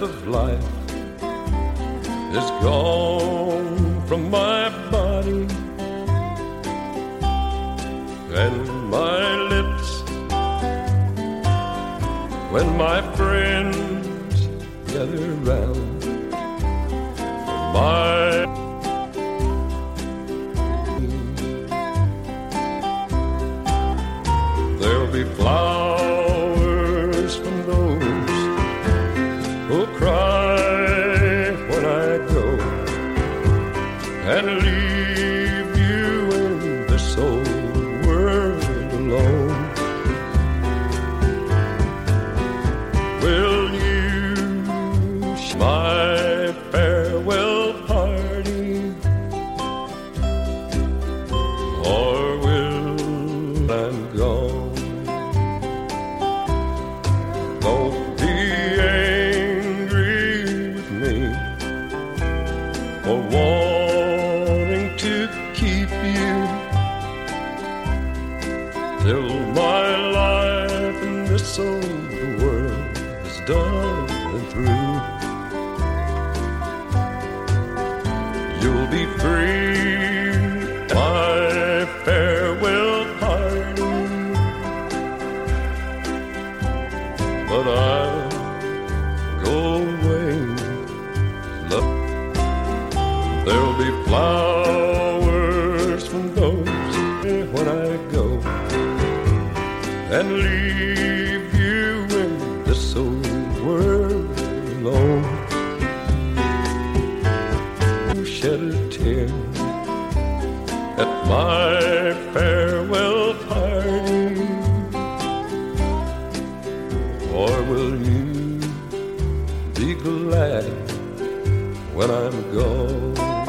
of life is gone from my body, and my lips, when my friends gather round, my there'll be flowers from those who'll cry when I go and leave you in this old world alone. Will you share my farewell party, or will I'm gone? Don't be angry with me for wanting to keep you till my life in this old world is done and through. You'll be free at my farewell party, but I'll go away. Look, there'll be flowers from those when I go and leave you in this old world alone. Shed a tear at my farewell party, or will you be glad when I'm gone?